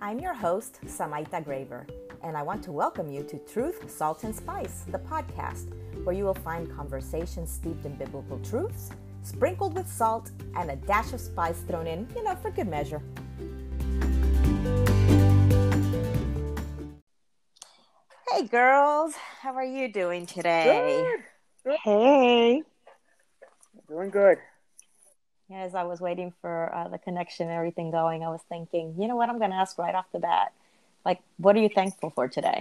I'm your host, Samaita Graver, and I want to welcome you to Truth, Salt, and Spice, the podcast, where you will find conversations steeped in biblical truths, sprinkled with salt, and a dash of spice thrown in, for good measure. Hey, girls. How are you doing today? Good. Hey. Doing good. As I was waiting for the connection and everything going, I was thinking, you know what, I'm going to ask right off the bat. Like, what are you thankful for today?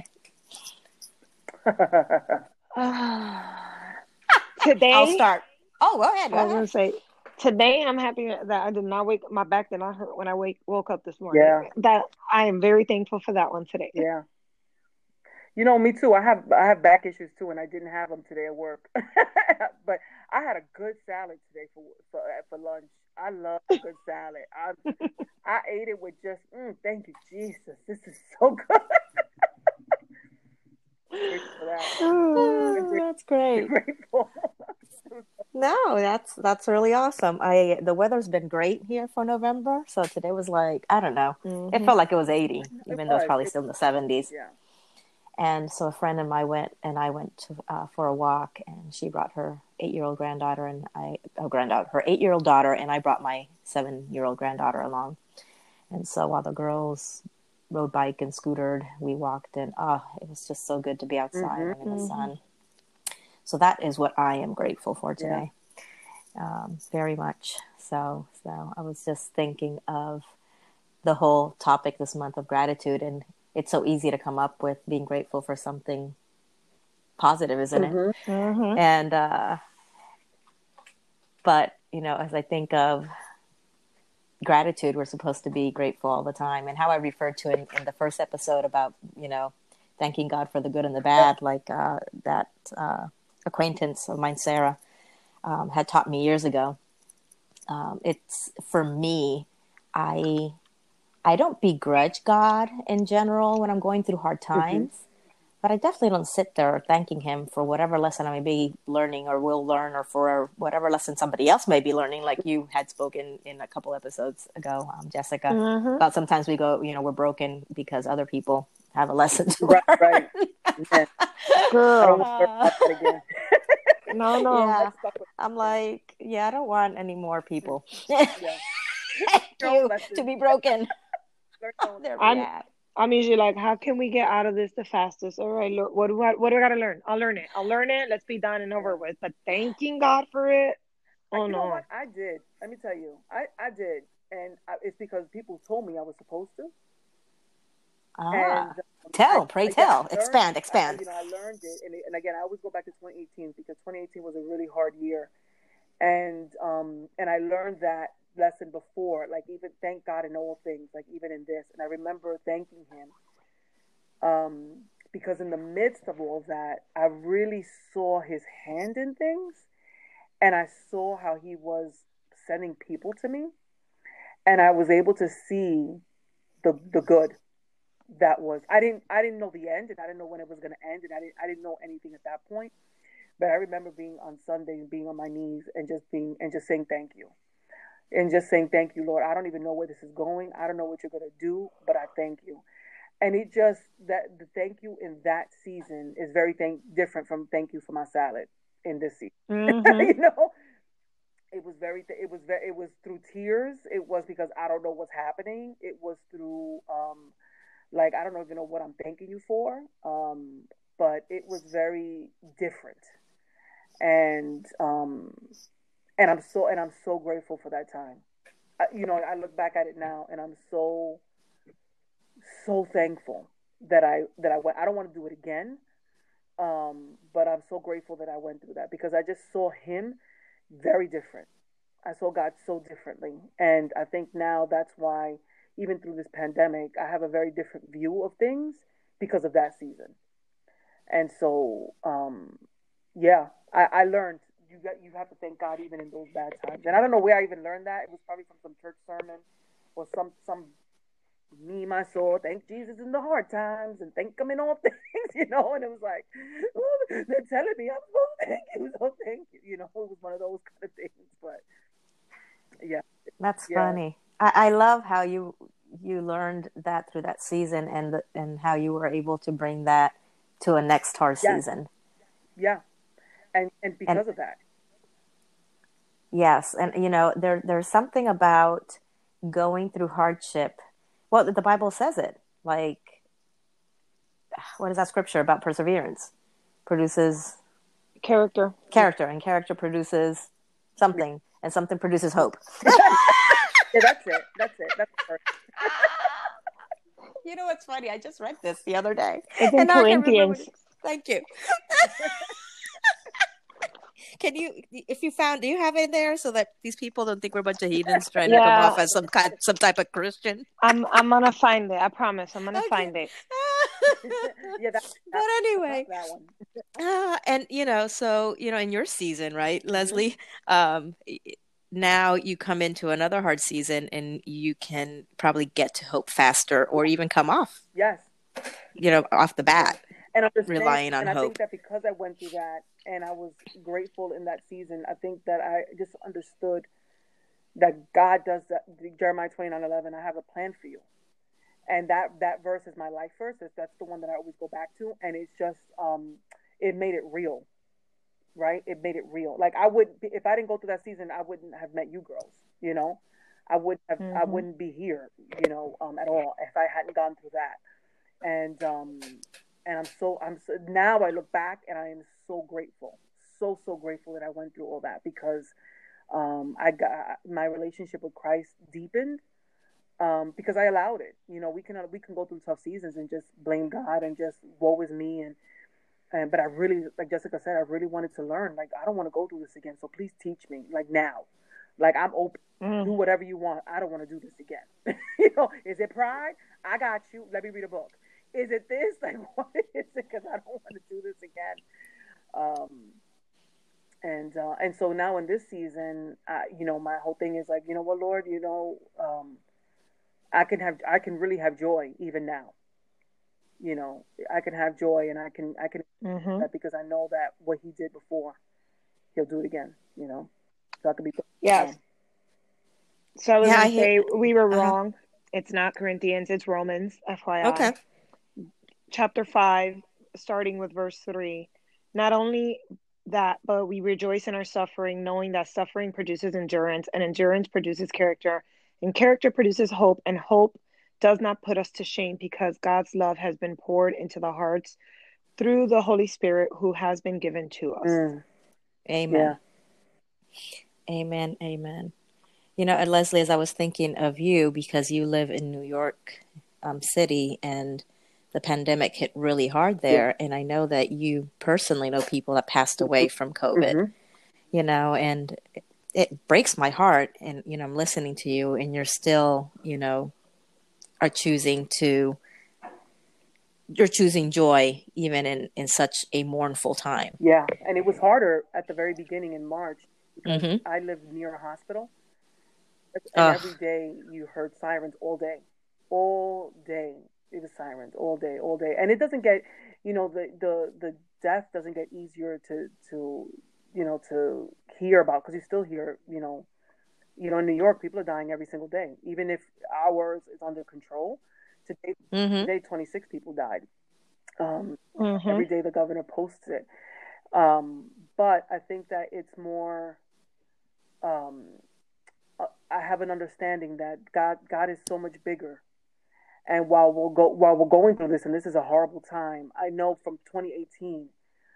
Today, I'll start. Oh, go ahead. I was going to say, today I'm happy that I did not wake, my back did not hurt when I woke up this morning. Yeah. That I am very thankful for that one today. Yeah. Me too. I have back issues too, and I didn't have them today at work. But I had a good salad today for lunch. I love a good salad. I ate it with just thank you, Jesus. This is so good. For that. Oh, that's great. Grateful. No, that's really awesome. The weather's been great here for November, so today was like, I don't know. Mm-hmm. It felt like it was 80, even though it's probably still in the 70s. Yeah. And so a friend of mine went for a walk, and she brought her 8-year-old granddaughter, and her 8-year-old daughter, and I brought my 7-year-old granddaughter along. And so while the girls rode bike and scootered, we walked, and it was just so good to be outside and in the sun. So that is what I am grateful for today, very much. So I was just thinking of the whole topic this month of gratitude, and it's so easy to come up with being grateful for something positive, isn't it? Mm-hmm. And, but, as I think of gratitude, we're supposed to be grateful all the time. And how I referred to in the first episode about, thanking God for the good and the bad, like that acquaintance of mine, Sarah, had taught me years ago. It's, for me, I don't begrudge God in general when I'm going through hard times, but I definitely don't sit there thanking him for whatever lesson I may be learning or will learn, or for whatever lesson somebody else may be learning, like you had spoken in a couple episodes ago, Jessica, about sometimes we go, we're broken because other people have a lesson to learn. Right. Yeah. Girl. I don't want to learn about that again. No. Yeah. I'm like, I don't want any more people to be broken. I'm usually like, how can we get out of this the fastest? All right, Lord, what do I got to learn? I'll learn it. Let's be done and over with. But thanking God for it. You know what? I did. Let me tell you. I did. And it's because people told me I was supposed to. Pray tell. Expand. I learned it. And again, I always go back to 2018 because 2018 was a really hard year. And I learned that lesson before, like even thank God in all things, like even in this. And I remember thanking him because in the midst of all that, I really saw his hand in things, and I saw how he was sending people to me, and I was able to see the good that was. I didn't know the end, and I didn't know when it was going to end, and I didn't know anything at that point. But I remember being on Sunday, being on my knees, and just saying thank you. And just saying, thank you, Lord. I don't even know where this is going. I don't know what you're going to do, but I thank you. And it just, that the thank you in that season is very different from thank you for my salad in this season. Mm-hmm. It was through tears. It was because I don't know what's happening. It was through, I don't even know what I'm thanking you for. But it was very different. And I'm so grateful for that time. I look back at it now, and I'm so thankful that I went. I don't want to do it again, but I'm so grateful that I went through that because I just saw him very different. I saw God so differently, and I think now that's why even through this pandemic, I have a very different view of things because of that season. And so, I learned. You have to thank God even in those bad times. And I don't know where I even learned that. It was probably from some church sermon or some meme I saw. Thank Jesus in the hard times and thank him in all things, And it was like, they're telling me I'm supposed to thank you. So thank you. It was one of those kind of things. But yeah. That's funny. I love how you you learned that through that season, and how you were able to bring that to a next hard Yes. season. Yeah. And And because of that. yes, and there's something about going through hardship. Well, the Bible says it. Like, what is that scripture about perseverance? Produces Character. character, and character produces something, and something produces hope. Yeah, that's it. That's perfect. You know what's funny? I just read this the other day. It's in And now I can't remember Corinthians. Thank you. Can you, if you found, do you have it there so that these people don't think we're a bunch of heathens trying to come Yeah. off as some type of Christian? I'm gonna find it. I promise. I'm gonna Okay. find it. Yeah, But anyway, that one. and so in your season, right, Leslie? Now you come into another hard season, and you can probably get to hope faster, or even come off, Yes. off the bat, And understand, relying on and I hope. think that because I went through that and I was grateful in that season, I think that I just understood that God does that. Jeremiah 29:11, I have a plan for you. And that verse is my life verse. That's the one that I always go back to. And it's just, it made it real, right? It made it real. Like if I didn't go through that season, I wouldn't have met you girls, I wouldn't be here, at all if I hadn't gone through that. And now I look back and I am so grateful, so grateful that I went through all that, because I got my relationship with Christ deepened, because I allowed it. We can go through tough seasons and just blame God and just woe is me, but I really, like Jessica said, I really wanted to learn. Like, I don't want to go through this again, so please teach me. Like, now, like, I'm open. Do whatever you want. I don't want to do this again. Is it pride? I got you. Let me read a book. Is it this? Like, what is it? Because I don't want to do this again. And so now in this season, my whole thing is like, you know what, Lord, I can really have joy even now. I can have joy, and I can that, because I know that what He did before, He'll do it again. So I can be. Yes. So I was Yeah, gonna say we were wrong. It's not Corinthians, it's Romans, FYI. Okay. Chapter 5, starting with verse 3. Not only that, but we rejoice in our suffering, knowing that suffering produces endurance, and endurance produces character, and character produces hope, and hope does not put us to shame, because God's love has been poured into the hearts through the Holy Spirit who has been given to us. Amen. Yeah. Amen. And Leslie, as I was thinking of you, because you live in New York City, and the pandemic hit really hard there, and I know that you personally know people that passed away from COVID, and it breaks my heart. And, I'm listening to you, and you're still, are choosing joy even in such a mournful time. Yeah. And it was harder at the very beginning in March, because I lived near a hospital. And every day you heard sirens all day. It was sirens all day. And it doesn't get, the death doesn't get easier to hear about, because you still hear, in New York, people are dying every single day. Even if ours is under control, today 26 people died. Every day the governor posts it. But I think that it's more, I have an understanding that God is so much bigger. And while we're going through this, and this is a horrible time, I know from 2018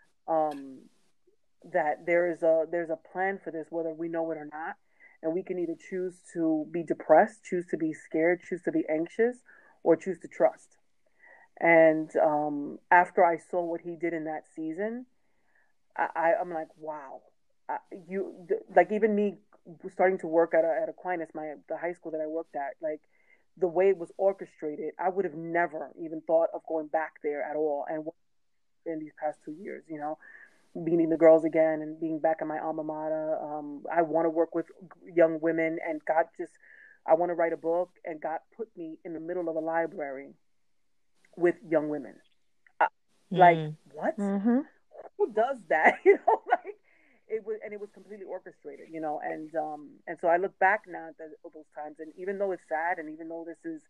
that there's a plan for this, whether we know it or not. And we can either choose to be depressed, choose to be scared, choose to be anxious, or choose to trust. And after I saw what He did in that season, I'm like, wow. Like, even me starting to work at Aquinas, the high school that I worked at, like, the way it was orchestrated, I would have never even thought of going back there at all. And in these past 2 years, meeting the girls again and being back at my alma mater, I want to work with young women, and I want to write a book, and God put me in the middle of a library with young women. Like, what? Who does that? Like, it was completely orchestrated, and so I look back now at those times, and even though it's sad, and even though this is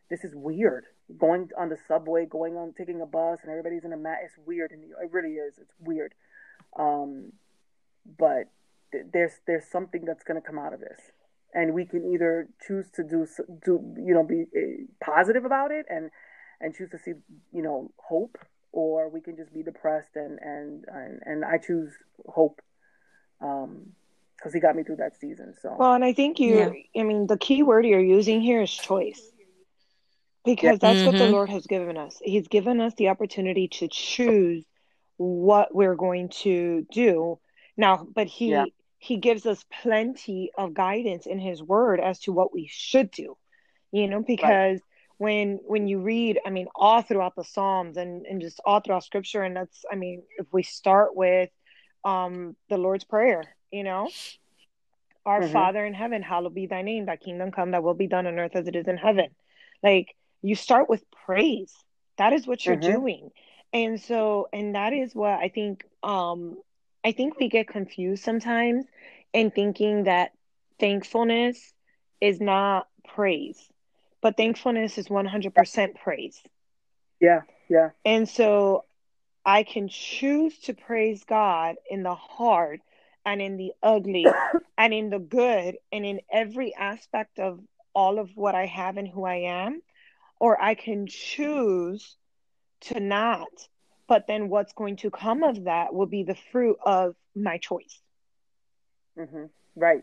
this is weird. Going on the subway, taking a bus, and everybody's in a mat. It's weird, and it really is. It's weird. Um, but there's something that's going to come out of this, and we can either choose to be positive about it and choose to see hope, or we can just be depressed and I choose hope, because he got me through that season. So Well, and I think Yeah. the key word you're using here is choice, yeah. because that's what the Mm-hmm. Lord has given us. He's given us the opportunity to choose what we're going to do now, but Yeah. he gives us plenty of guidance in his word as to what we should do, Right. because when you read, all throughout the Psalms and just all throughout scripture, and that's, if we start with the Lord's Prayer, our Mhm. Father in heaven, hallowed be thy name, thy kingdom come, thy will be done on earth as it is in heaven. Like, you start with praise. That is what you're Mhm. doing. And that is what I think we get confused sometimes in thinking that thankfulness is not praise. But thankfulness is 100% praise. Yeah. Yeah. And so I can choose to praise God in the hard and in the ugly and in the good and in every aspect of all of what I have and who I am, or I can choose to not. But then what's going to come of that will be the fruit of my choice. Mhm. Right.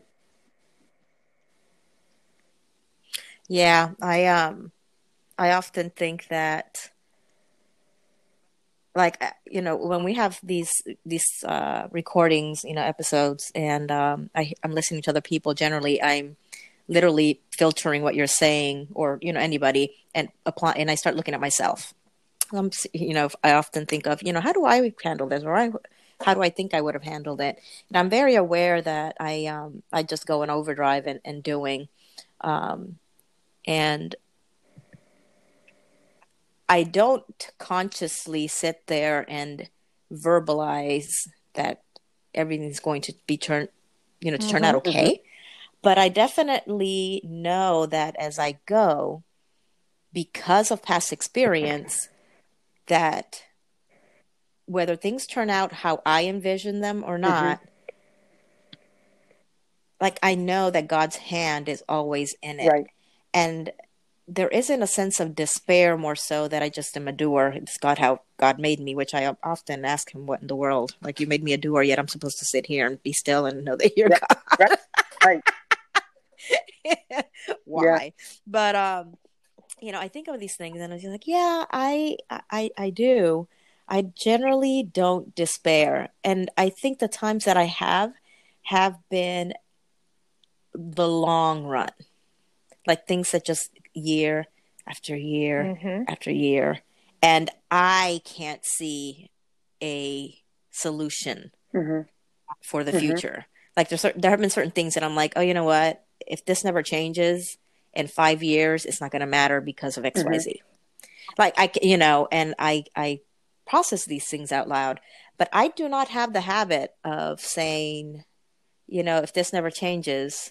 Yeah. I often think that, like, when we have these recordings, episodes, and I'm listening to other people, generally I'm literally filtering what you're saying, or anybody, and apply, and I start looking at myself. I often think of, how do I handle this, or how do I think I would have handled it? And I'm very aware that I just go in overdrive and doing, and I don't consciously sit there and verbalize that everything's going to be to turn out Mm-hmm. Mhm. okay. But I definitely know that as I go, because of past experience, that whether things turn out how I envision them or Mhm. not, like, I know that God's hand is always in it. Right. And there isn't a sense of despair, more so that I just am a doer. It's God, how God made me, which I often ask him, what in the world? Like, you made me a doer, yet I'm supposed to sit here and be still and know that you're Yeah. Right. Right. God. Yeah. Why? But I think of these things and I was like, yeah, I do. I generally don't despair. And I think the times that I have been the long run. Like things that just year after year Mm-hmm. after year. And I can't see a solution Mhm. for the Mhm. future. Like there have been certain things that I'm like, oh, you know what? If this never changes in 5 years, it's not going to matter because of X, Y, Mhm. Z. Like and I process these things out loud, but I do not have the habit of saying, if this never changes,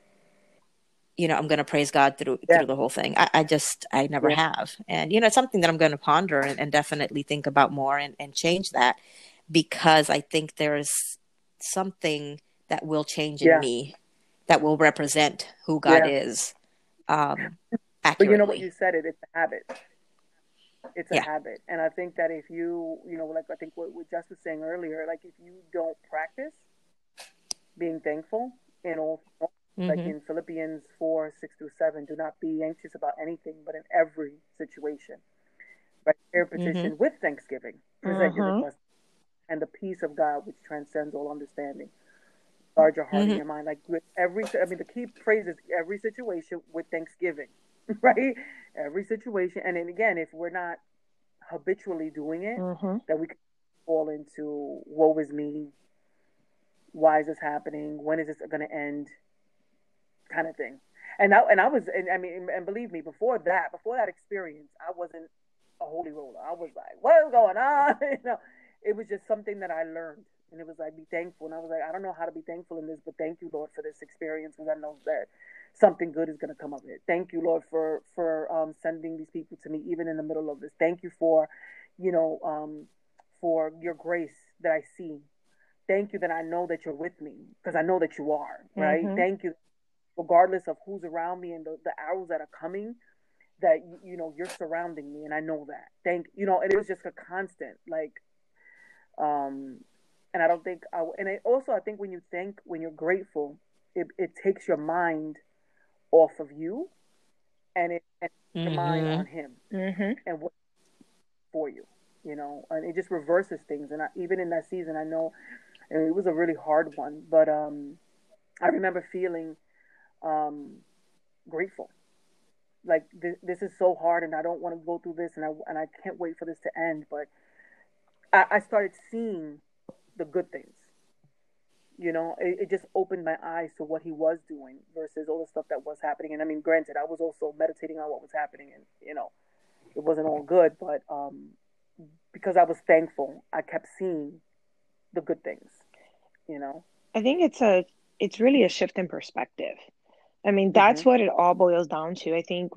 I'm going to praise God Yeah. through the whole thing. I never Yeah. have. And, it's something that I'm going to ponder and definitely think about more and change that, because I think there's something that will change in Yeah. me that will represent who God Yeah. is, But you know what, you accurately. said it. It's a habit. It's a Yeah. habit, and I think that if like I think what Jess was saying earlier, like if you don't practice being thankful in all, like Mm-hmm. in Philippians 4:6-7, do not be anxious about anything, but in every situation, by prayer Mm-hmm. petition with thanksgiving, present your Mm-hmm. request, and the peace of God, which transcends all understanding, guard your heart and Mm-hmm. your mind. Like with the key phrase is every situation with thanksgiving, right? Every situation, and then again, if we're not habitually doing it, Mm-hmm. that we can fall into woe is me, why is this happening, when is this going to end, kind of thing. And I was, and I mean, and believe me, before that experience, I wasn't a holy roller. I was like, what is going on? It was just something that I learned. And it was like, be thankful. And I was like, I don't know how to be thankful in this, but thank you, Lord, for this experience, because I know that something good is going to come of it. Thank you, Lord, for sending these people to me, even in the middle of this. Thank you for, you know, for your grace that I see. Thank you that I know that you're with me, because I know that you are, right? Mm-hmm. Thank you, regardless of who's around me and the arrows that are coming, that, you know, you're surrounding me, and I know that. You know, and it was just a constant, like, um, and I don't think, I think when you're grateful, it takes your mind off of you, and your mind Mm-hmm. on him Mm-hmm. and what for you, you know, and it just reverses things. And even in that season, I know, and it was a really hard one, but I remember feeling um, grateful. Like, this is so hard, and I don't want to go through this, and I can't wait for this to end. But I started seeing the good things. You know, it just opened my eyes to what he was doing versus all the stuff that was happening. And I mean, granted, I was also meditating on what was happening, and, you know, it wasn't all good, but because I was thankful, I kept seeing the good things. You know. I think it's really a shift in perspective. I mean, that's Mhm. what it all boils down to. I think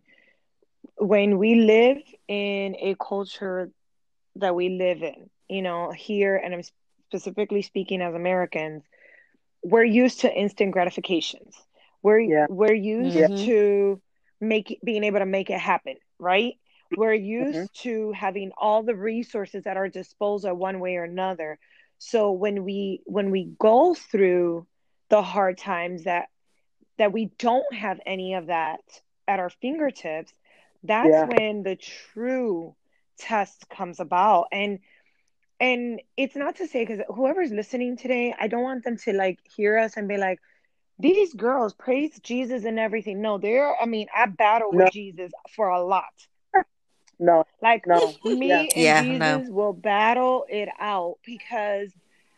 when we live in a culture that we live in, you know, here, and I'm specifically speaking as Americans, we're used to instant gratifications. Yeah. We're used Yeah. Mm-hmm. to being able to make it happen, right? We're Mhm. used to having all the resources at our disposal one way or another. So when we go through the hard times that we don't have any of that at our fingertips, that's Yeah. when the true test comes about. And it's not to say, because whoever's listening today, I don't want them to like hear us and be like, these girls praise Jesus and everything. No, I mean, I battle with No. Jesus for a lot. No. Like, No. Yeah. me and Yeah, no. Jesus will battle it out because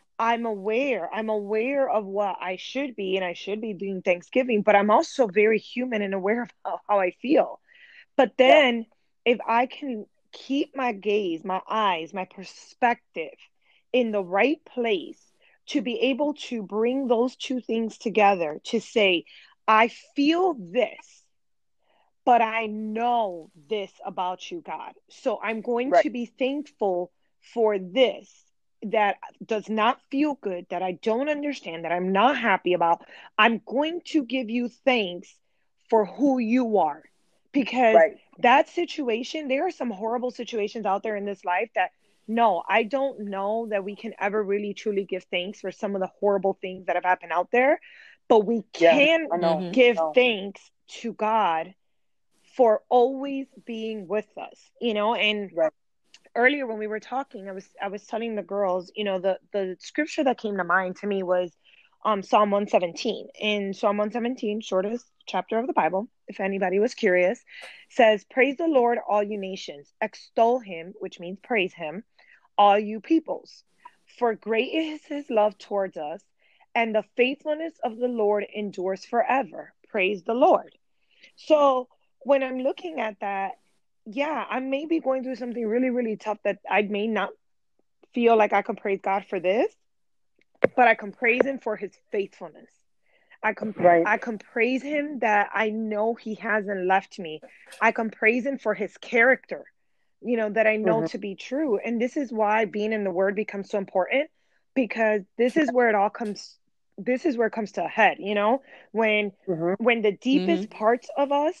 I'm aware of what I should be, and I should be doing Thanksgiving, but I'm also very human and aware of how I feel. But Yeah. then, if I can keep my gaze, my eyes, my perspective in the right place to be able to bring those two things together to say, I feel this, but I know this about you, God. So I'm going Right. to be thankful for this that does not feel good, that I don't understand, that I'm not happy about. I'm going to give you thanks for who you are. Because Right. that situation, there are some horrible situations out there in this life that no, I don't know that we can ever really truly give thanks for some of the horrible things that have happened out there. But we Yeah. can I know. Mm-hmm. give No. thanks to God for always being with us, you know. And Right. earlier when we were talking, I was telling the girls, you know, the scripture that came to mind to me was Psalm 117. In Psalm 117, shortest chapter of the Bible, if anybody was curious, says, praise the Lord, all you nations, extol him, which means praise him, all you peoples, for great is his love towards us, and the faithfulness of the Lord endures forever. Praise the Lord. So when I'm looking at that, yeah, I may be going through something really, really tough that I may not feel like I can praise God for this, but I can praise him for his faithfulness. Right. I can praise him that I know he hasn't left me. I can praise him for his character, you know, that I know Mhm. to be true. And this is why being in the word becomes so important, because this is where it all comes, this is where it comes to a head, you know, when Mhm. when the Mm-hmm. deepest parts of us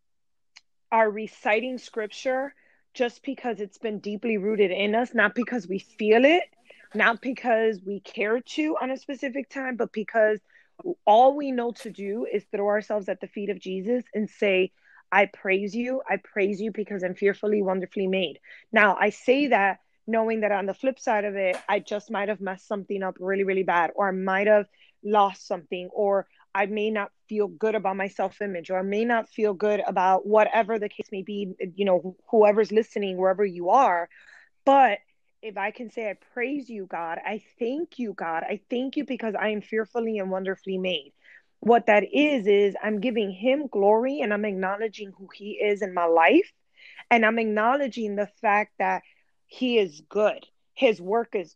are reciting scripture just because it's been deeply rooted in us, not because we feel it, not because we care to on a specific time, but because all we know to do is throw ourselves at the feet of Jesus and say, I praise you. I praise you because I'm fearfully, wonderfully made. Now, I say that knowing that on the flip side of it, I just might have messed something up really, really bad, or I might have lost something, or I may not feel good about my self image, or I may not feel good about whatever the case may be, you know, whoever's listening, wherever you are. But if I can say, I praise you, God, I thank you, God, I thank you because I am fearfully and wonderfully made. What that is I'm giving him glory, and I'm acknowledging who he is in my life. And I'm acknowledging the fact that he is good. His work is good.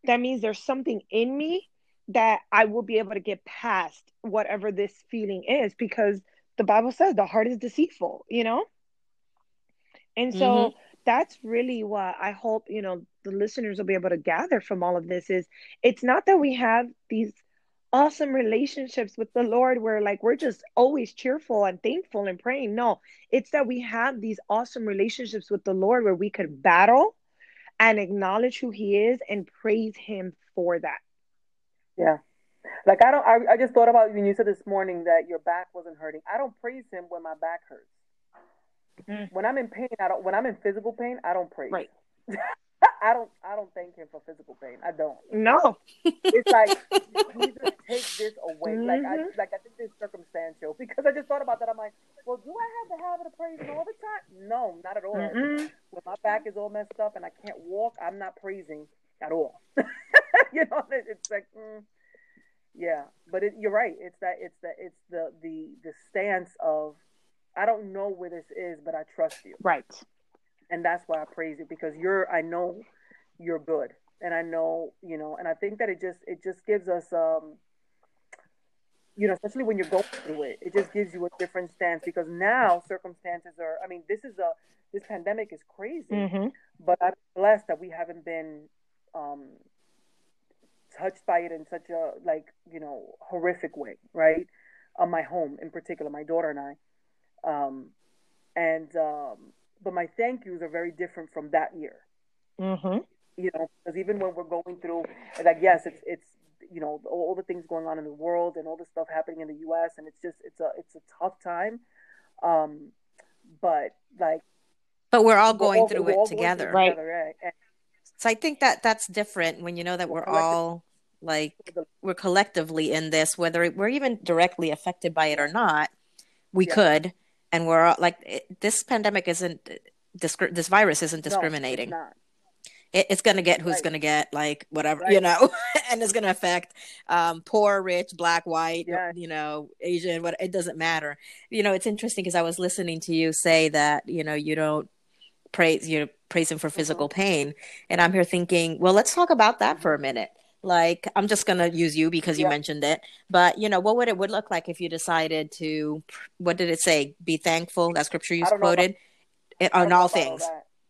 that means there's something in me that I will be able to get past whatever this feeling is, because the Bible says the heart is deceitful, you know? And Mm-hmm. so that's really what I hope, the listeners will be able to gather from all of this is it's not that we have these awesome relationships with the Lord where like we're just always cheerful and thankful and praying. No, it's that we have these awesome relationships with the Lord where we could battle and acknowledge who he is and praise him for that. Yeah. Like I just thought about when you said this morning that your back wasn't hurting. I don't praise him when my back hurts. Mm. When I'm in pain, I don't. When I'm in physical pain, I don't praise. Right. I don't thank him for physical pain. I don't. No. It's like, Jesus, take this away. Mm-hmm. I think this circumstantial because I just thought about that. I'm like, well, do I have the habit of praising all the time? No, not at all. Mm-mm. When my back is all messed up and I can't walk, I'm not praising at all. You know, it's like, yeah. But you're right. It's the stance of I don't know where this is, but I trust you. Right. And that's why I praise you because I know you're good. And I know, and I think that it just gives us, especially when you're going through it just gives you a different stance because now circumstances are, I mean, this pandemic is crazy, Mm-hmm. but I'm blessed that we haven't been, touched by it in such a horrific way. Right. My home in particular, my daughter and I, but my thank yous are very different from that year. Mm-hmm. Because even when we're going through, like, yes, it's all the things going on in the world and all the stuff happening in the U.S. and it's a tough time, but like, but we're all going through it together, right? Right? And so I think that that's different when you know that we're all like we're collectively in this, whether we're even directly affected by it or not. We could, and we're all, like this pandemic isn't this virus isn't discriminating. No, it's not. It's going to get who's going to get, like, whatever, and it's going to affect poor, rich, black, white, Asian, what, it doesn't matter. It's interesting because I was listening to you say that, you don't praise him for physical pain. And I'm here thinking, well, let's talk about that for a minute. Like, I'm just going to use you because you mentioned it. But, what would it look like if you decided to, what did it say? Be thankful, that scripture you quoted, on all things.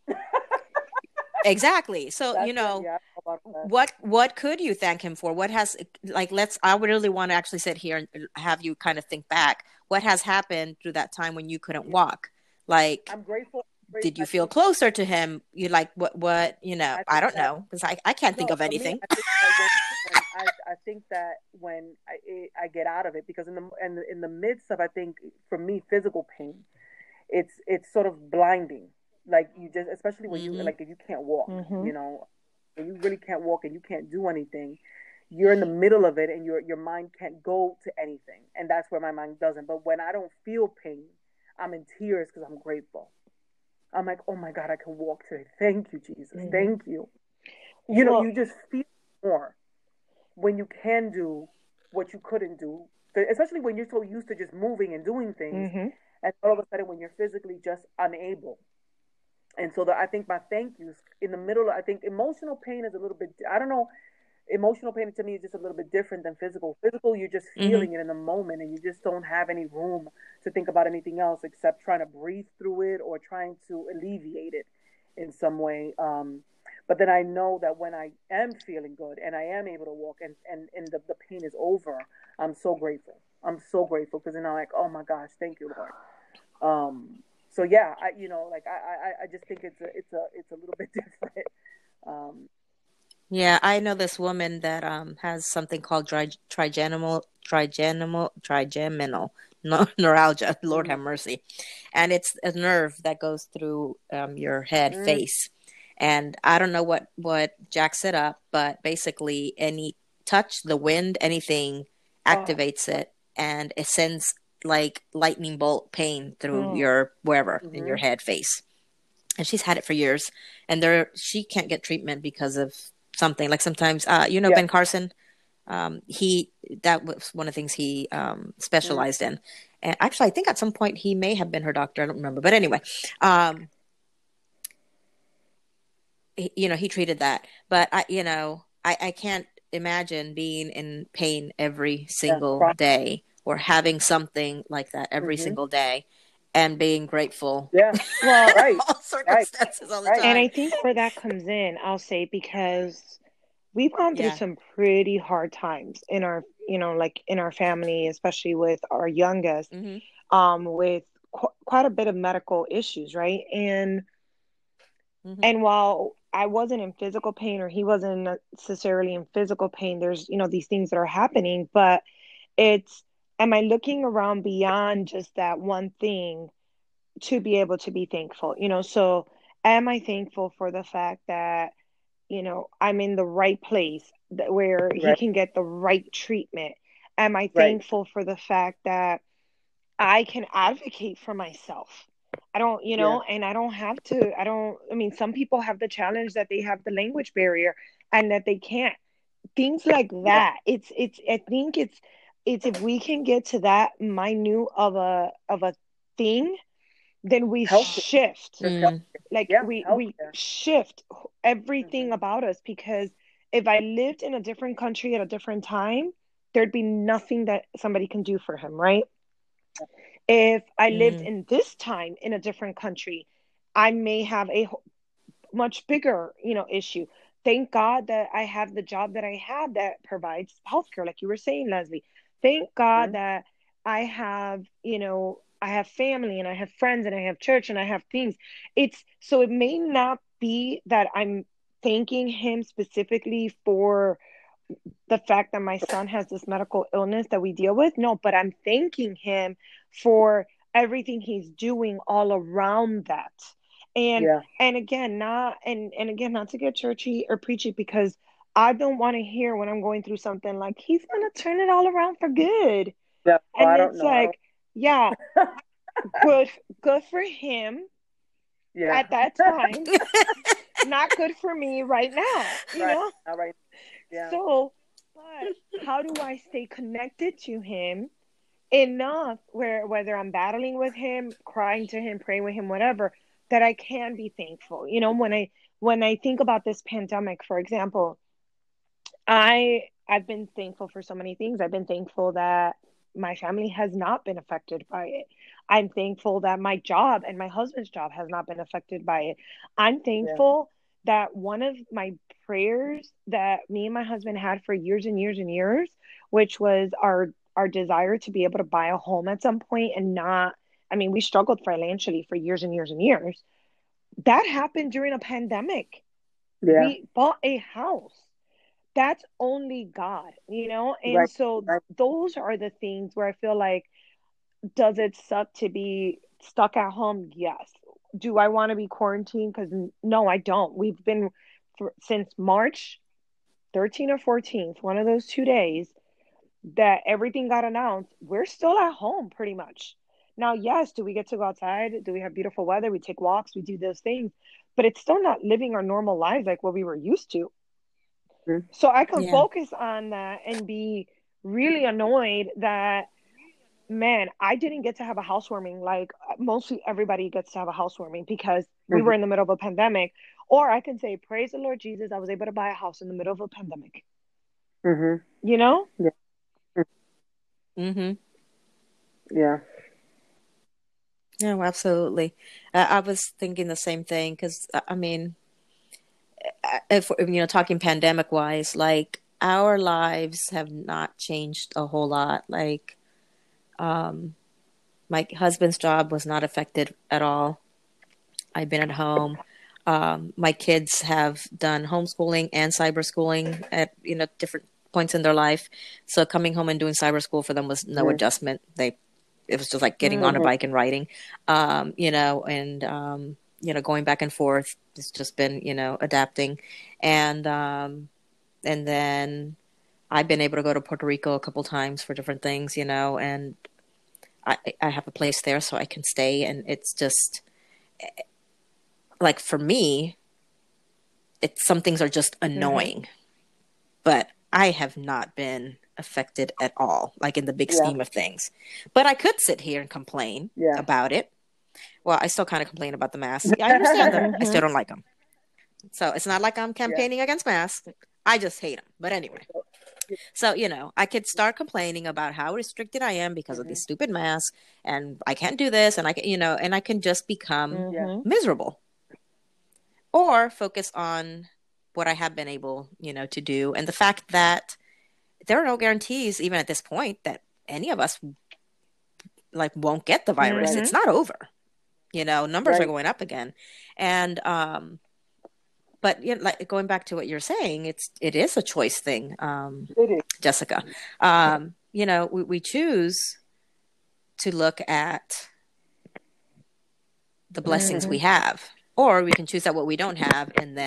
Exactly. So, what could you thank him for? What has, like, I would really want to actually sit here and have you kind of think back. What has happened through that time when you couldn't walk? Like, I'm grateful. Did you feel closer to him? You like what, I don't know. Because I can't think of anything. I think that when I get out of it, because in the midst of, I think for me, physical pain, it's sort of blinding. Like you just, especially when you like if you can't walk, when you really can't walk and you can't do anything, you're in the middle of it and your mind can't go to anything, and that's where my mind doesn't. But when I don't feel pain, I'm in tears because I'm grateful. I'm like, oh my God, I can walk today. Thank you, Jesus. Thank you. You just feel more when you can do what you couldn't do, especially when you're so used to just moving and doing things, and all of a sudden when you're physically just unable. And so I think my thank yous in the middle, I think emotional pain is a little bit, I don't know, emotional pain to me is just a little bit different than physical. Physical, you're just feeling it in the moment and you just don't have any room to think about anything else except trying to breathe through it or trying to alleviate it in some way. But then I know that when I am feeling good and I am able to walk and the pain is over, I'm so grateful. I'm so grateful because then I'm like, oh my gosh, thank you, Lord. So yeah, I just think it's a little bit different. Yeah, I know this woman that has something called trigeminal neuralgia. Lord have mercy, and it's a nerve that goes through your head, face, and I don't know what jacks it up, but basically any touch, the wind, anything activates it, and it sends like lightning bolt pain through your wherever in your head, face, and she's had it for years, and she can't get treatment because of something. Like sometimes Ben Carson, that was one of the things he specialized in, and actually I think at some point he may have been her doctor, I don't remember, but anyway, he treated that. But I can't imagine being in pain every Yeah. single day or having something like that every Mm-hmm. single day and being grateful Yeah. Well, Right. all Right. circumstances all the Right. and I time. think where that comes in, I'll say, because we've gone through Yeah. some pretty hard times in our, like in our family, especially with our youngest, Mm-hmm. with quite a bit of medical issues, right? And Mm-hmm. and while I wasn't in physical pain or he wasn't necessarily in physical pain, there's, these things that are happening, but it's, am I looking around beyond just that one thing to be able to be thankful? So am I thankful for the fact that, I'm in the right place where he Right. can get the right treatment? Am I Right. thankful for the fact that I can advocate for myself? I don't, Yeah. and I don't have to, I mean, some people have the challenge that they have the language barrier and that they can't. Things like Yeah. that. I think it's if we can get to that minute of a thing, then we Healthcare. shift. Just Mm. healthcare. Like Yeah. we Healthcare. shift everything Mm-hmm. about us, because if I lived in a different country at a different time, there'd be nothing that somebody can do for him, right? If I lived Mm. in this time in a different country, I may have a much bigger, issue. Thank God that I have the job that I have that provides healthcare, like you were saying, Leslie. Thank God Mm-hmm. that I have, I have family and I have friends and I have church and I have things. It's so it may not be that I'm thanking him specifically for the fact that my son has this medical illness that we deal with. No, but I'm thanking him for everything he's doing all around that. And Yeah. not to get churchy or preachy, because I don't want to hear when I'm going through something like he's gonna turn it all around for good. Yeah. Oh, And I don't it's know. I don't. like, yeah, good good for him Yeah. at that time. Not good for me right now, Right. All right. Yeah. So, but how do I stay connected to him enough where whether I'm battling with him, crying to him, praying with him, whatever, that I can be thankful. When I think about this pandemic, for example, I've been thankful for so many things. I've been thankful that my family has not been affected by it. I'm thankful that my job and my husband's job has not been affected by it. I'm Yeah. thankful that one of my prayers that me and my husband had for years and years and years, which was our desire to be able to buy a home at some point and not, I mean, we struggled financially for years and years and years. That happened during a pandemic. Yeah. We bought a house. That's only God. And Right. so Right. those are the things where I feel like, does it suck to be stuck at home? Yes. Do I want to be quarantined? Because no, I don't. We've been since March 13th or 14th, one of those 2 days that everything got announced. We're still at home pretty much. Now, yes, do we get to go outside? Do we have beautiful weather? We take walks, we do those things, but it's still not living our normal lives like what we were used to. Mm-hmm. So I can Yeah. focus on that and be really annoyed that, man, I didn't get to have a housewarming like mostly everybody gets to have a housewarming because we were in the middle of a pandemic. Or I can say, praise the Lord Jesus, I was able to buy a house in the middle of a pandemic. Mm-hmm. You know? Yeah. Mm-hmm. Yeah. No, absolutely. I was thinking the same thing because, I mean, if talking pandemic wise, like our lives have not changed a whole lot. Like, my husband's job was not affected at all. I've been at home. My kids have done homeschooling and cyber schooling at different points in their life. So coming home and doing cyber school for them was no adjustment. It was just like getting on a Mm-hmm. bike and riding, going back and forth. It's just been adapting, and then I've been able to go to Puerto Rico a couple times for different things, and I have a place there so I can stay, and it's just like for me, some things are just annoying, but I have not been affected at all, like in the big Yeah. scheme of things. But I could sit here and complain Yeah. about it. Well, I still kind of complain about the masks. I understand them. I still don't like them. So it's not like I'm campaigning against masks. I just hate them. But anyway. So, I could start complaining about how restricted I am because of these stupid masks, and I can't do this, and and I can just become miserable, or focus on what I have been able, to do. And the fact that there are no guarantees, even at this point, that any of us won't get the virus. It's not over. Numbers are going up again. And, but going back to what you're saying, it is a choice thing, It is. Jessica. We choose to look at the blessings we have, or we can choose at what we don't have, and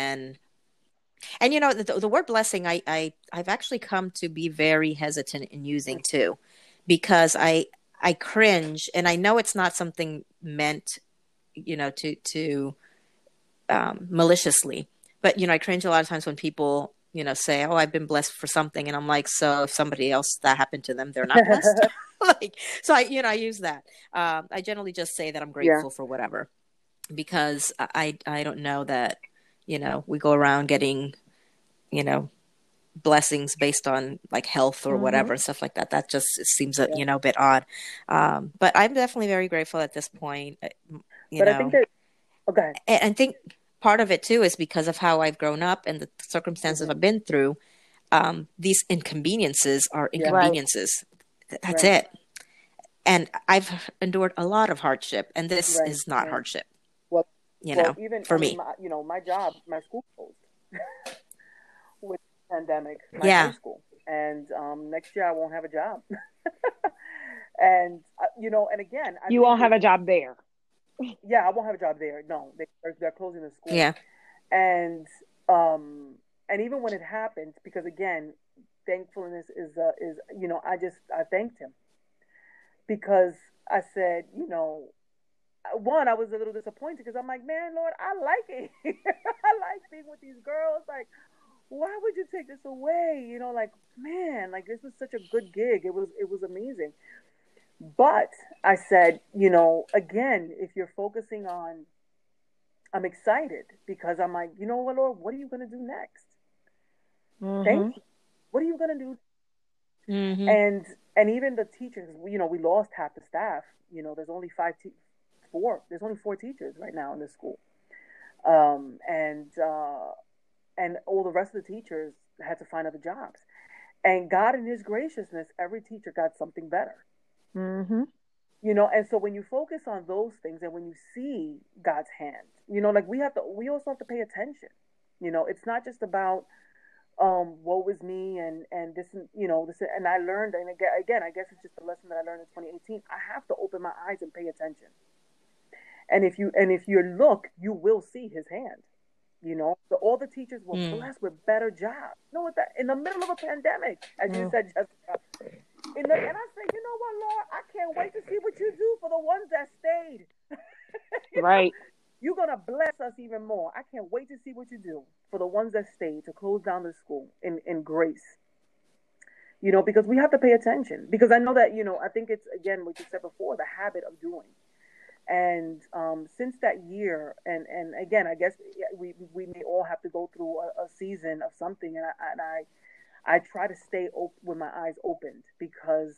the word blessing, I've actually come to be very hesitant in using too, because I cringe, and I know it's not something meant, to maliciously. But, I cringe a lot of times when people, say, oh, I've been blessed for something. And I'm like, so if somebody else that happened to them, they're not blessed. So I use that. I generally just say that I'm grateful for whatever, because I don't know that, we go around getting, blessings based on health or whatever, stuff like that. That just seems a bit odd. But I'm definitely very grateful at this point. I think that, okay. And I think part of it too is because of how I've grown up and the circumstances I've been through. These inconveniences are inconveniences. That's it. And I've endured a lot of hardship, and this is not hardship. Well, even for me, my job, my school closed with the pandemic. My high school, and next year I won't have a job. And and again, you won't have a job there. Yeah, I won't have a job there. No, they're closing the school. Yeah, and even when it happened, because again, thankfulness is I thanked him, because I said, one, I was a little disappointed, because I'm like, man, Lord, I like it. I like being with these girls. Like, why would you take this away? Man, this was such a good gig. It was amazing. But I said, again, if you're focusing on, I'm excited, because I'm like, you know what, Lord, what are you going to do next? Thank you. What are you going to do? And even the teachers, we lost half the staff. There's only there's only 4 teachers right now in this school. And all the rest of the teachers had to find other jobs. And God, in his graciousness, every teacher got something better. And so when you focus on those things, and when you see God's hand, we also have to pay attention. It's not just about, woe is me and this, this, and I learned, and again, I guess it's just a lesson that I learned in 2018. I have to open my eyes and pay attention. And if you look, you will see his hand. So all the teachers were blessed with better jobs. In the middle of a pandemic, as you said, Jessica. And I said, you know what, Lord, I can't wait to see what you do for the ones that stayed. Right. You're going to bless us even more. I can't wait to see what you do for the ones that stayed, to close down the school in grace. Because we have to pay attention. Because I know that, I think it's, again, what you said before, the habit of doing. And since that year, and again, I guess we may all have to go through a season of something, and I try to stay with my eyes opened, because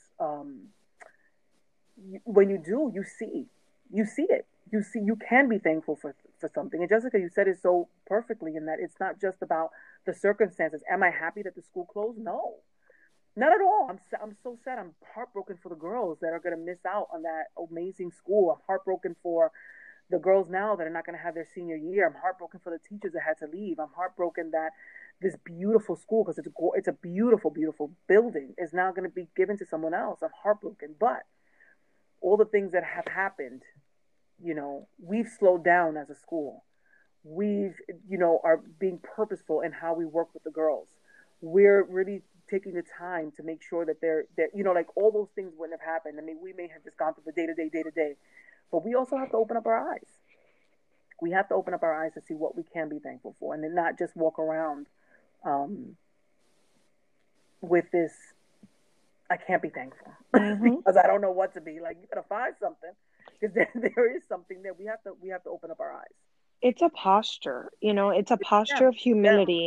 when you do, you see it. You can be thankful for something. And Jessica, you said it so perfectly, in that it's not just about the circumstances. Am I happy that the school closed? No. Not at all. I'm so sad. I'm heartbroken for the girls that are going to miss out on that amazing school. I'm heartbroken for the girls now that are not going to have their senior year. I'm heartbroken for the teachers that had to leave. I'm heartbroken that this beautiful school, because it's a beautiful, beautiful building, is now going to be given to someone else. I'm heartbroken. But all the things that have happened, we've slowed down as a school. We've, are being purposeful in how we work with the girls. We're really taking the time to make sure that they're all those things wouldn't have happened. I mean, we may have just gone through the day to day, but we also have to open up our eyes. We have to open up our eyes to see what we can be thankful for, and then not just walk around with this, I can't be thankful because I don't know what to be. Like, you gotta find something, because there is something that we have to open up our eyes. It's a posture, it's a posture of humility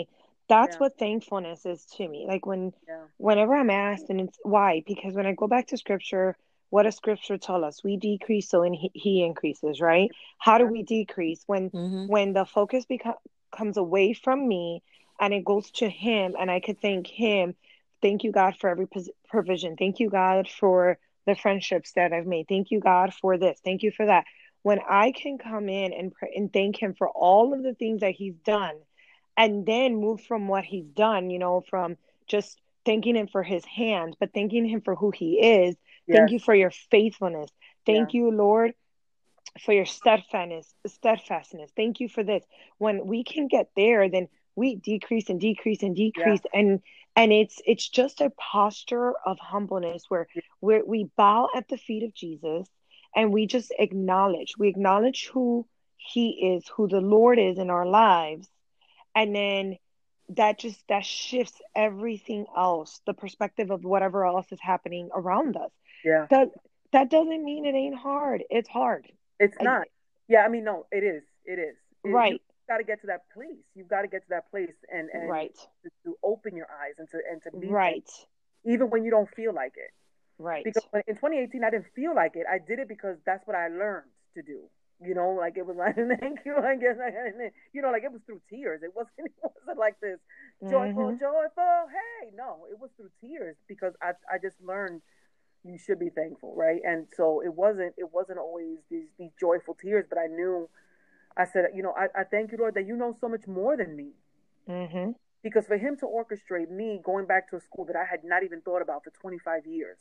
That's Yeah. what thankfulness is to me. Like Yeah. whenever I'm asked, and it's why, because when I go back to scripture, what does scripture tell us? We decrease so he increases, right? How do Yeah. we decrease? When Mm-hmm. the focus comes away from me and it goes to him, and I could thank him. Thank you, God, for every provision. Thank you, God, for the friendships that I've made. Thank you, God, for this. Thank you for that. When I can come in and pray and thank him for all of the things that he's done, and then move from what he's done, from just thanking him for his hands, but thanking him for who he is. Thank Yes. you for your faithfulness. Yeah. Thank you, Lord, for your steadfastness. Thank you for this. When we can get there, then we decrease and decrease and Yeah. decrease, and it's just a posture of humbleness where we bow at the feet of Jesus, and we just acknowledge who he is, who the Lord is in our lives, and then that shifts everything else, the perspective of whatever else is happening around us. Yeah. That doesn't mean it ain't hard. It's hard. It's I, not. Yeah, I mean, no, it is. It is. You right, got to get to that place. You've got to get to that place and right, to open your eyes and to be thankful, right, even when you don't feel like it. right, Because in 2018, I didn't feel like it. I did it because that's what I learned to do. Like it was like thank you. I guess like it was through tears. It wasn't. It wasn't like this joyful, mm-hmm, joyful. Hey, no, it was through tears because I just learned you should be thankful, right? And so it wasn't always these joyful tears, but I knew. I said, I thank you, Lord, that you know so much more than me. mm-hmm, Because for him to orchestrate me going back to a school that I had not even thought about for 25 years,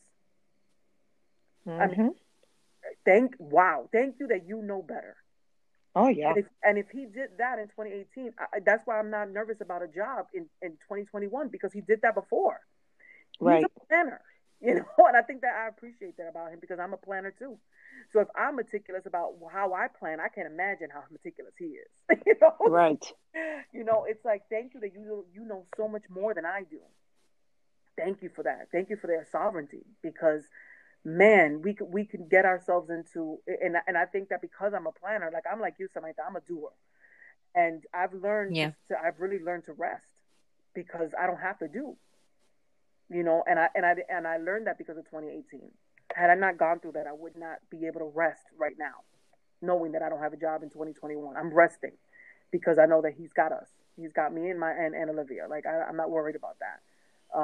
I mean, mm-hmm. thank you that you know better. Oh yeah, And if he did that in 2018, that's why I'm not nervous about a job in 2021 because he did that before. He's a right, planner, and I think that I appreciate that about him because I'm a planner too. So if I'm meticulous about how I plan, I can't imagine how meticulous he is. right. It's like thank you that you know so much more than I do. Thank you for that. Thank you for their sovereignty because man, we could get ourselves into and I think that because I'm a planner, like I'm like you, Samantha, I'm a doer, and Yeah. I've really learned to rest because I don't have to do, and I learned that because of 2018. Had I not gone through that, I would not be able to rest right now, knowing that I don't have a job in 2021. I'm resting because I know that He's got us. He's got me and Olivia. Like I'm not worried about that.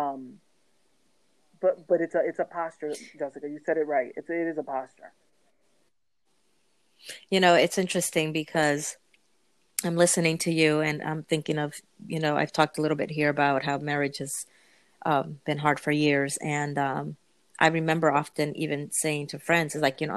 But it's a posture, Jessica. You said it right. It is a posture. It's interesting because I'm listening to you and I'm thinking of, I've talked a little bit here about how marriage has been hard for years. And I remember often even saying to friends, is like,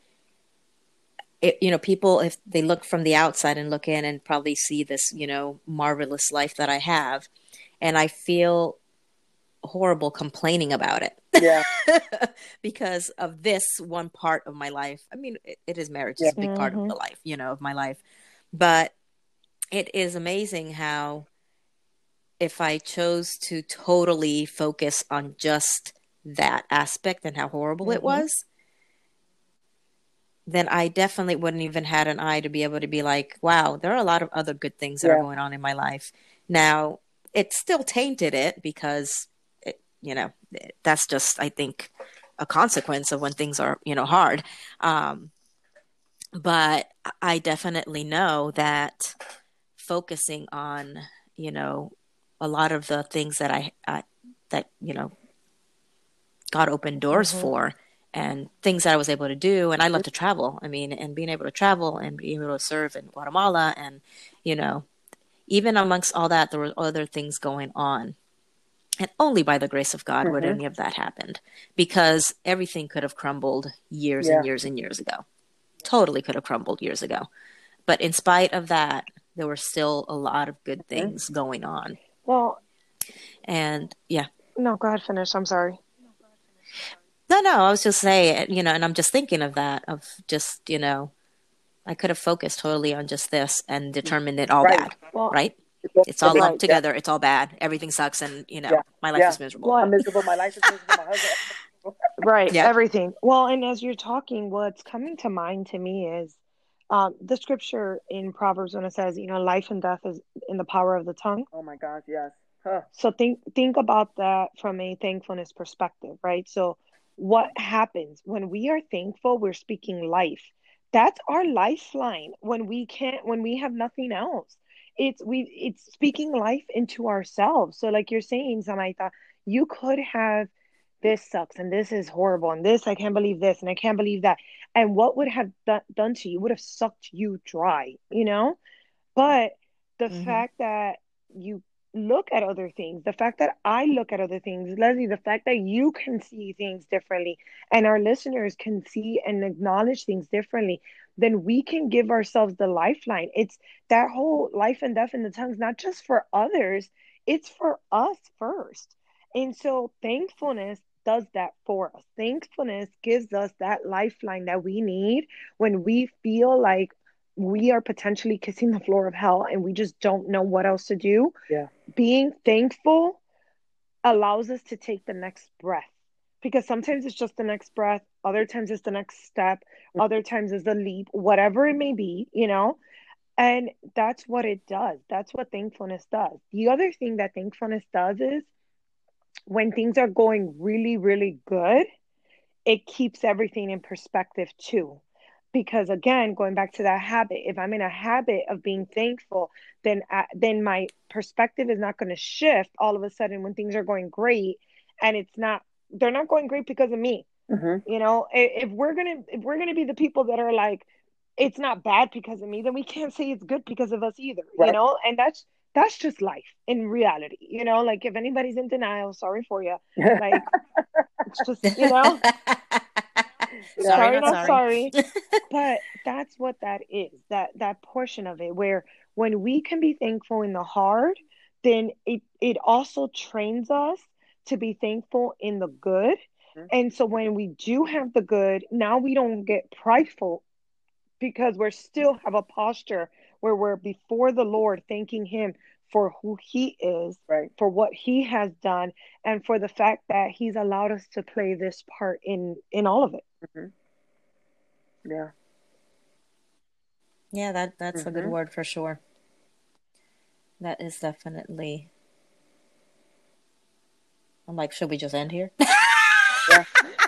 people, if they look from the outside and look in and probably see this, marvelous life that I have, and I feel horrible complaining about it Yeah, because of this one part of my life. I mean, it is marriage yeah, is a big part of Mm-hmm, the life, of my life. But it is amazing how if I chose to totally focus on just that aspect and how horrible it mm-hmm. was, then I definitely wouldn't even had an eye to be able to be like, wow, there are a lot of other good things that are yeah, going on in my life. Now, it still tainted it because, that's just, I think, a consequence of when things are, hard. Um, but I definitely know that focusing on, you know, a lot of the things that that, God opened doors Mm-hmm. for and things that I was able to do. And I love to travel. I mean, and being able to travel and being able to serve in Guatemala and, you know, even amongst all that, there were other things going on. And only by the grace of God would hmm any of that happened because everything could have crumbled years and yeah, years and years ago. Totally could have crumbled years ago. But in spite of that, there were still a lot of good hmm things going on. Well, And yeah. no, go ahead, finish. I'm sorry. No, I was just saying, and I'm just thinking of that, of just, I could have focused totally on just this and determined it all right. bad, Well, right? It's all It's the all big, lumped right. yeah, together. It's all bad. Everything sucks. And, yeah, my life yeah. is miserable. I'm What? miserable. My life is miserable. My husband. Right, Yep. everything. Well, and as you're talking, what's coming to mind to me is the scripture in Proverbs when it says, life and death is in the power of the tongue. Oh my gosh, yes. Huh. So think about that from a thankfulness perspective, right? So what happens when we are thankful, we're speaking life. That's our lifeline when we have nothing else. It's speaking life into ourselves. So like you're saying, Samaita, you could have this sucks and this is horrible and this I can't believe this and I can't believe that. And what would have done to you would have sucked you dry, But the Mm-hmm. fact that you look at other things, the fact that I look at other things, Leslie, the fact that you can see things differently and our listeners can see and acknowledge things differently, then we can give ourselves the lifeline. It's that whole life and death in the tongues, not just for others, it's for us first. And so thankfulness does that for us. Thankfulness gives us that lifeline that we need when we feel like we are potentially kissing the floor of hell and we just don't know what else to do. Yeah. Being thankful allows us to take the next breath because sometimes it's just the next breath, other times it's the next step, other times it's the leap, whatever it may be. And that's what it does. That's what thankfulness does. The other thing that thankfulness does is when things are going really, really good, it keeps everything in perspective too. Because again, going back to that habit, if I'm in a habit of being thankful, then my perspective is not going to shift all of a sudden when things are going great, and they're not going great because of me. Mm-hmm. If we're gonna be the people that are like, it's not bad because of me, then we can't say it's good because of us either. Right. And that's just life in reality. Like if anybody's in denial, sorry for you. Like it's just Yeah. Sorry, sorry not not sorry. sorry. But that's what that is, that portion of it where when we can be thankful in the hard, then it also trains us to be thankful in the good. Mhm. And so when we do have the good, now we don't get prideful because we're still have a posture where we're before the Lord thanking him for who he is, Right. for what he has done, and for the fact that he's allowed us to play this part in all of it. Mm-hmm. Yeah. Yeah, that's a good Mm-hmm. word for sure. That is definitely. I'm like, should we just end here? Yeah.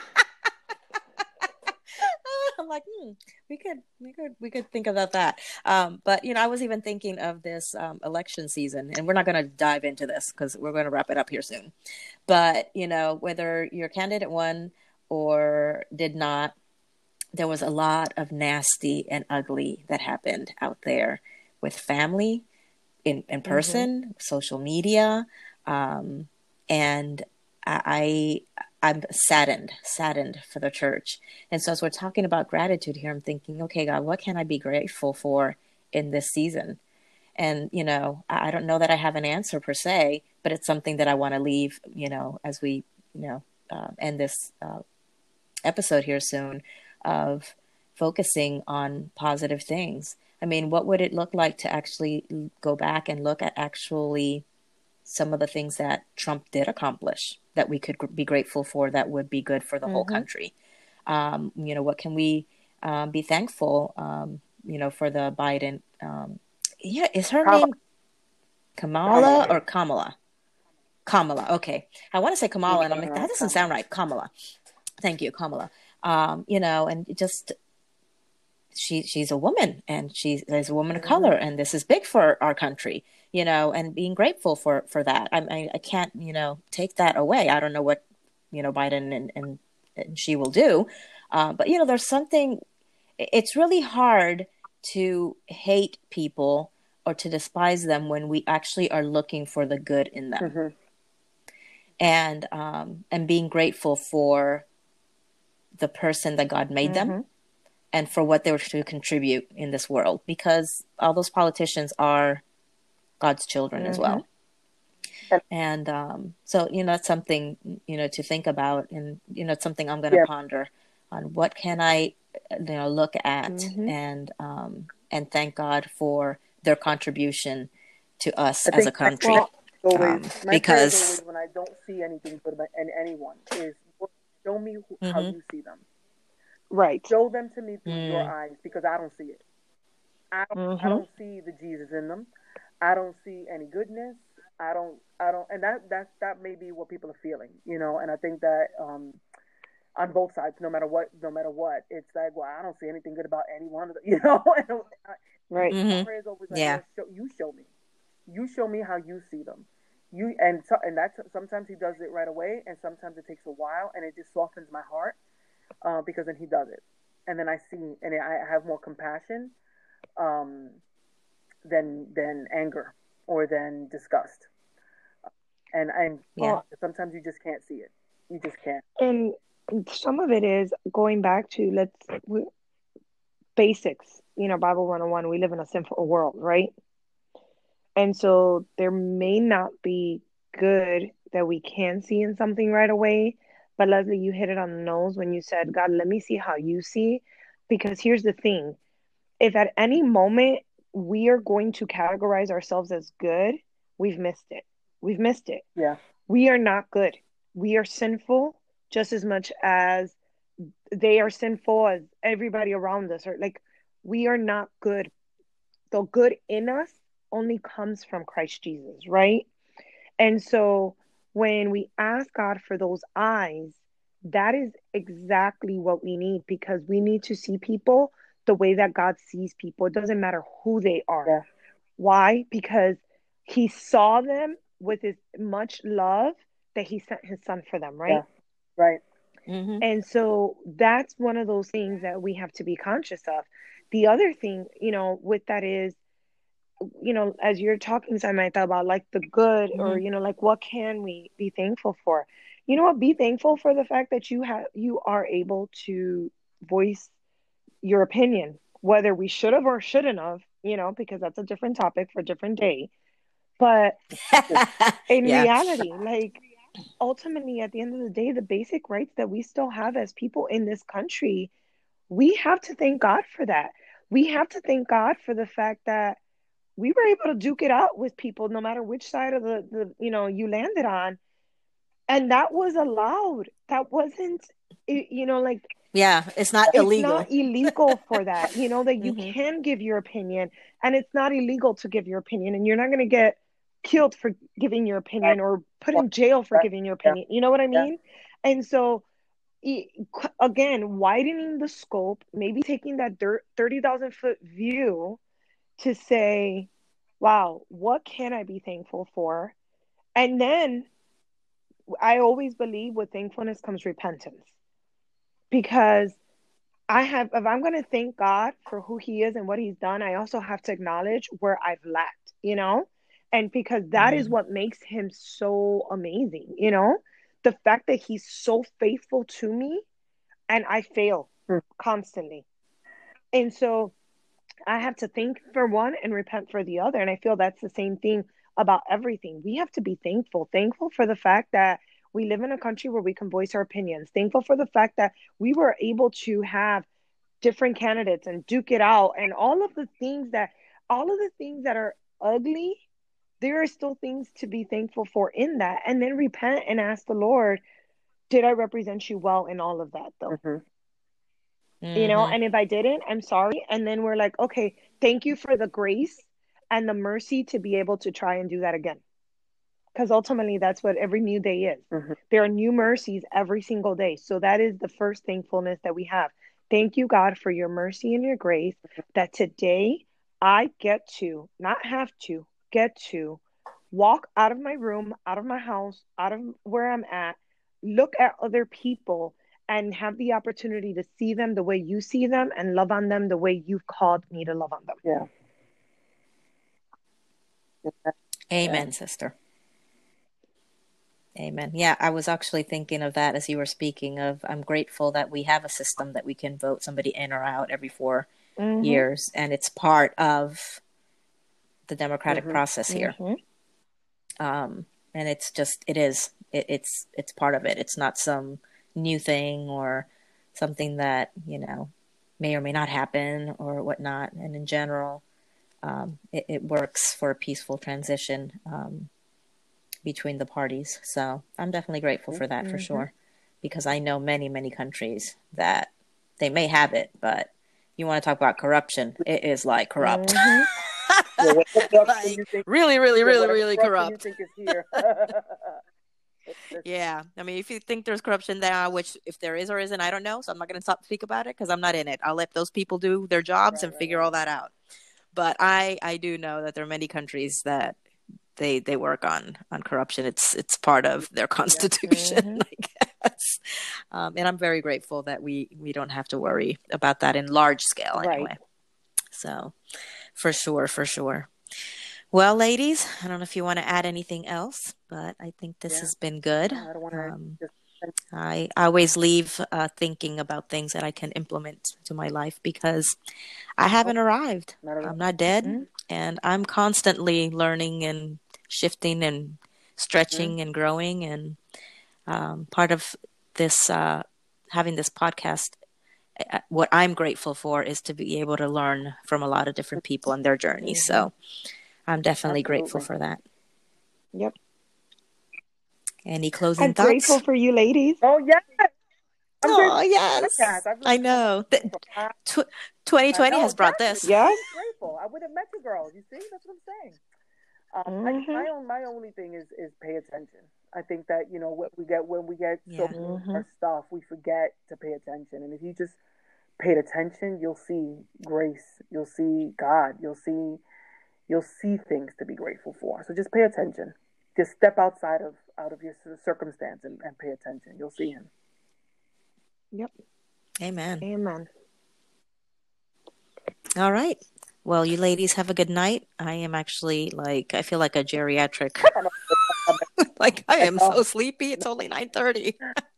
I'm like, we could think about that. But I was even thinking of this election season, and we're not going to dive into this because we're going to wrap it up here soon. But whether your candidate won or did not, there was a lot of nasty and ugly that happened out there with family, in Mm-hmm. person, social media, um, and I I'm saddened for the church. And so as we're talking about gratitude here, I'm thinking, okay, God, what can I be grateful for in this season? And I don't know that I have an answer per se, but it's something that I want to leave, as we end this episode here soon, of focusing on positive things. I mean, what would it look like to actually go back and look at actually some of the things that Trump did accomplish that we could be grateful for that would be good for the whole Mm-hmm. country? What can we be thankful, for the Biden? Yeah, is her Kamala. name Kamala Kamala. or Kamala? Kamala. Okay. I want to say Kamala, and I'm like, that doesn't sound Kamala. right. Kamala. Thank you, Kamala. And just she's a woman, and she's a woman of Mm-hmm. color, and this is big for our country, and being grateful for that. I can't take that away. I don't know what Biden and she will do, but there's something. It's really hard to hate people or to despise them when we actually are looking for the good in them, Mm-hmm. and being grateful for the person that God made them Mm-hmm. and for what they were to contribute in this world, because all those politicians are God's children as Mm-hmm. well. And so, that's something, to think about. And, it's something I'm going to Yeah. ponder on. What can I, look at Mm-hmm. and thank God for their contribution to us I as a think country. Well, my prayer is Because, always when I don't see anything good in anyone is, Lord, show me how mm-hmm, you see them. right. Show them to me through your mm, eyes because I don't see it. I don't see the Jesus in them. I don't see any goodness. I don't, and that may be what people are feeling, you know. And I think that on both sides, no matter what, it's like, well, I don't see anything good about any one of them, you know. And Right. my Mm-hmm. prayer is always like, Yeah. Lord, you show me how you see them. And that's sometimes he does it right away, and sometimes it takes a while, and it just softens my heart because then he does it, and then I see, and I have more compassion um, than anger or than disgust. And Yeah. Well, sometimes you just can't see it. You just can't. and some of it is going back to basics. Bible 101. We live in a sinful world, right? And so there may not be good that we can see in something right away. But Leslie, you hit it on the nose when you said, God, let me see how you see. Because here's the thing, if at any moment we are going to categorize ourselves as good, we've missed it. We've missed it. Yeah. We are not good. We are sinful just as much as they are sinful as everybody around us. Or like, we are not good. The good in us only comes from Christ Jesus, right? And so when we ask God for those eyes, that is exactly what we need, because we need to see people the way that God sees people. It doesn't matter who they are. Yeah. Why? Because he saw them with as much love that he sent his son for them, right? Yeah. Right. Mm-hmm. And so that's one of those things that we have to be conscious of. The other thing, with that is, as you're talking, Samantha, about like the good, or, Mm-hmm. like what can we be thankful for? You know what? Be thankful for the fact that you are able to voice your opinion, whether we should have or shouldn't have, because that's a different topic for a different day. But in Yeah. reality, like, ultimately, at the end of the day, the basic rights that we still have as people in this country, we have to thank God for that. We have to thank God for the fact that we were able to duke it out with people no matter which side of the you landed on, and that was allowed. That wasn't, like, Yeah. It's not it's not illegal. illegal for that, that you Mm-hmm. can give your opinion, and it's not illegal to give your opinion, and you're not going to get killed for giving your Right. opinion or put in jail for Right. giving your Yeah. opinion. You know what I Yeah. mean? And so, again, widening the scope, maybe taking that 30,000-foot view to say, wow, what can I be thankful for? And then I always believe with thankfulness comes repentance, because if I'm going to thank God for who he is and what he's done, I also have to acknowledge where I've lacked, and because that is Mm-hmm. what makes him so amazing, the fact that he's so faithful to me and I fail Hmm. constantly. And so I have to thank for one and repent for the other. And I feel that's the same thing about everything. We have to be thankful for the fact that we live in a country where we can voice our opinions, thankful for the fact that we were able to have different candidates and duke it out, and all of the things that are ugly, there are still things to be thankful for in that. And then repent and ask the Lord, did I represent you well in all of that though? Mm-hmm. Mm-hmm. And if I didn't, I'm sorry. And then we're like, okay, thank you for the grace and the mercy to be able to try and do that again. Because ultimately, that's what every new day is. Mm-hmm. There are new mercies every single day. So that is the first thankfulness that we have. Thank you, God, for your mercy and your grace, that today I get to, not have to, get to walk out of my room, out of my house, out of where I'm at, look at other people, and have the opportunity to see them the way you see them and love on them the way you've called me to love on them. Yeah. Yeah. Amen, sister. Amen. Yeah, I was actually thinking of that as you were speaking of. I'm grateful that we have a system that we can vote somebody in or out every 4 Mm-hmm. years, and it's part of the democratic Mm-hmm. process here. Mm-hmm. And it's just it's part of it. It's not some new thing or something that may or may not happen or whatnot. And in general, it works for a peaceful transition between the parties. So I'm definitely grateful for that, for Mm-hmm. sure, because I know many countries that they may have it, but you want to talk about corruption? It is like corrupt. Mhm. Well, what corruption Like you think? really, really, Yeah, really, whatever really corruption you corrupt. think is here. Listen, Yeah, I mean, if you think there's corruption there, which if there is or isn't, I don't know. So I'm not going to speak about it because I'm not in it. I'll let those people do their jobs and figure all right. that out. But I do know that there are many countries that they work on corruption. It's part of their constitution, Mhm. I guess. And I'm very grateful that we don't have to worry about that in large scale Right. anyway. So for sure. Well, ladies, I don't know if you want to add anything else, but I think this Yeah. has been good. No, I don't want to just. I always leave thinking about things that I can implement to my life because I haven't arrived. Not at all. I'm not dead, Mhm. and I'm constantly learning and shifting and stretching and growing. And part of this, having this podcast, what I'm grateful for is to be able to learn from a lot of different people and their journeys. So I'm definitely grateful Absolutely. for that. Yep. Any closing I'm thoughts? grateful for you ladies. Oh yes, I'm Oh, grateful yes. for the podcast. I know. Really I 2020 know, has brought exactly. this. Yes. I'm grateful. I would have met you girls. You see, that's what I'm saying. My only thing is pay attention. I think that when we get so Yeah. our stuff, we forget to pay attention. And if you just paid attention, you'll see grace. You'll see God. You'll see things to be grateful for. So just pay attention. Just step outside of your circumstance and pay attention. You'll see Him. Yep. Amen. Amen. All right. Well, you ladies have a good night. I am actually I feel like a geriatric. Like I am so sleepy. It's only 9:30.